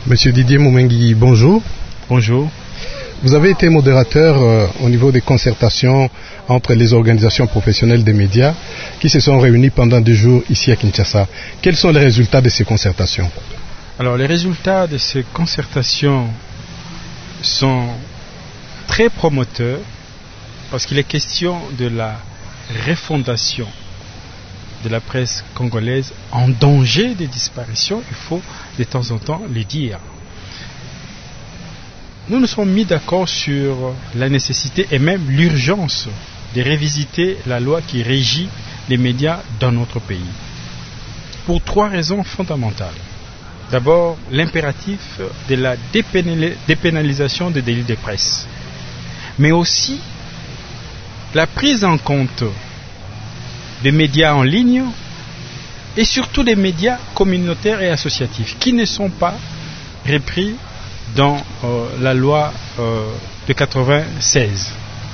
Monsieur Didier Moumengi, bonjour. Bonjour. Vous avez été modérateur au niveau des concertations entre les organisations professionnelles des médias qui se sont réunies pendant 2 jours ici à Kinshasa. Quels sont les résultats de ces concertations? Alors, les résultats de ces concertations sont très promoteurs parce qu'il est question de la refondation de la presse congolaise en danger de disparition. Il faut de temps en temps le dire. Nous nous sommes mis d'accord sur la nécessité et même l'urgence de revisiter la loi qui régit les médias dans notre pays. Pour 3 raisons fondamentales. D'abord, l'impératif de la dépénalisation des délits de presse, mais aussi la prise en compte des médias en ligne et surtout des médias communautaires et associatifs qui ne sont pas repris dans la loi de 96.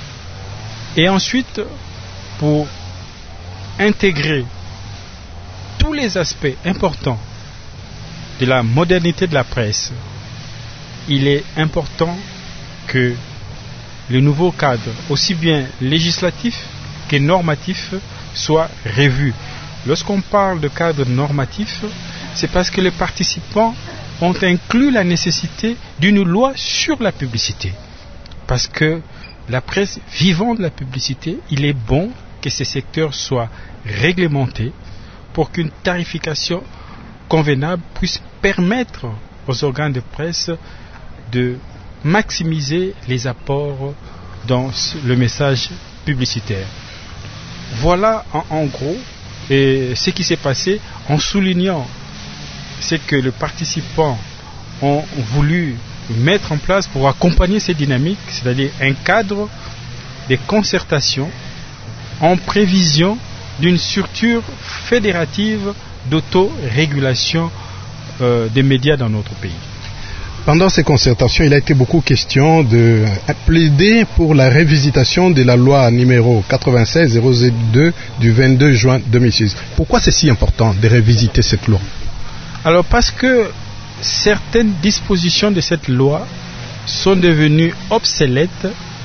Et ensuite, pour intégrer tous les aspects importants de la modernité de la presse, il est important que le nouveau cadre, aussi bien législatif que normatif, soit revu. Lorsqu'on parle de cadre normatif, c'est parce que les participants ont inclus la nécessité d'une loi sur la publicité. Parce que la presse vivant de la publicité, il est bon que ces secteurs soient réglementés pour qu'une tarification convenable puisse permettre aux organes de presse de maximiser les apports dans le message publicitaire. Voilà en gros ce qui s'est passé en soulignant ce que les participants ont voulu mettre en place pour accompagner ces dynamiques, c'est-à-dire un cadre de concertation en prévision d'une structure fédérative d'autorégulation des médias dans notre pays. Pendant ces concertations, il a été beaucoup question de plaider pour la révisitation de la loi numéro 96-002 du 22 juin 2006. Pourquoi c'est si important de révisiter cette loi? Alors parce que certaines dispositions de cette loi sont devenues obsolètes,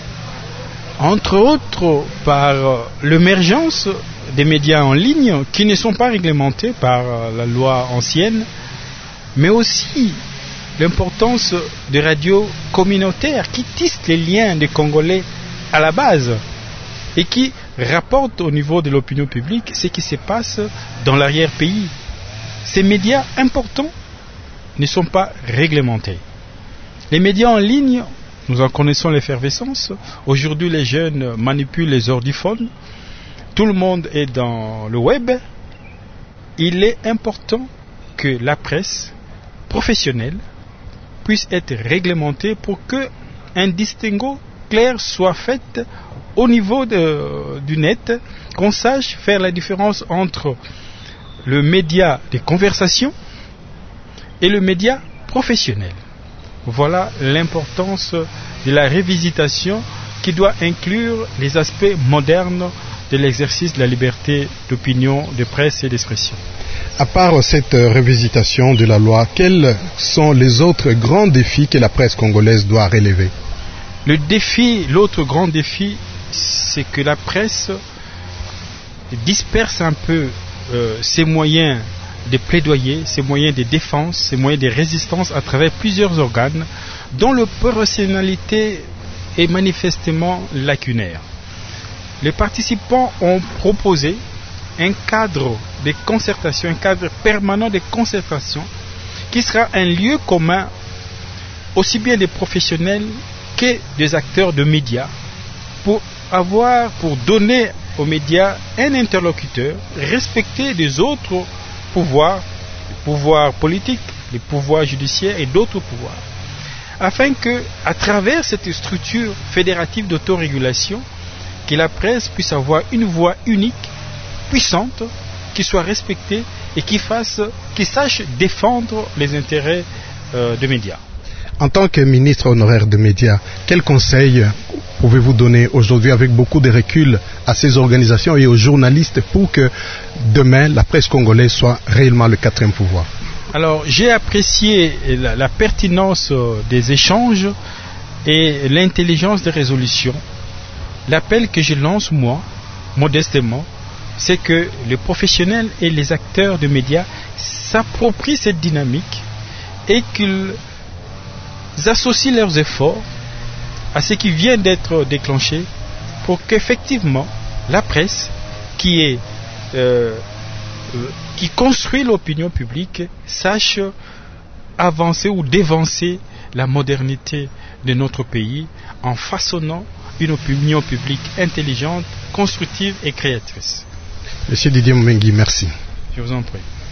entre autres par l'émergence des médias en ligne qui ne sont pas réglementés par la loi ancienne, mais aussi l'importance des radios communautaires qui tissent les liens des Congolais à la base et qui rapportent au niveau de l'opinion publique ce qui se passe dans l'arrière-pays. Ces médias importants ne sont pas réglementés. Les médias en ligne, nous en connaissons l'effervescence. Aujourd'hui, les jeunes manipulent les ordiphones. Tout le monde est dans le web. Il est important que la presse professionnelle puisse être réglementée pour qu'un distinguo clair soit fait au niveau du net, qu'on sache faire la différence entre le média de conversation et le média professionnel. Voilà l'importance de la révisitation qui doit inclure les aspects modernes de l'exercice de la liberté d'opinion, de presse et d'expression. À part cette révisitation de la loi, quels sont les autres grands défis que la presse congolaise doit relever? L'autre grand défi, c'est que la presse disperse un peu ses moyens de plaidoyer, ses moyens de défense, ses moyens de résistance à travers plusieurs organes dont l'opérationnalité est manifestement lacunaire. Les participants ont proposé un cadre de concertation, un cadre permanent de concertation qui sera un lieu commun aussi bien des professionnels que des acteurs de médias pour donner aux médias un interlocuteur respecté des autres pouvoirs, les pouvoirs politiques, les pouvoirs judiciaires et d'autres pouvoirs, afin que, à travers cette structure fédérative d'autorégulation, que la presse puisse avoir une voix unique, puissante, qui soit respectée et qui sache défendre les intérêts des médias. En tant que ministre honoraire des médias, quel conseil pouvez-vous donner aujourd'hui avec beaucoup de recul à ces organisations et aux journalistes pour que demain la presse congolaise soit réellement le 4e pouvoir? Alors, j'ai apprécié la pertinence des échanges et l'intelligence des résolutions. L'appel que je lance, moi, modestement, c'est que les professionnels et les acteurs de médias s'approprient cette dynamique et qu'ils associent leurs efforts à ce qui vient d'être déclenché pour qu'effectivement la presse qui construit l'opinion publique sache avancer ou dévancer la modernité de notre pays en façonnant une opinion publique intelligente, constructive et créatrice. Monsieur Didier Mbengue, merci. Je vous en prie.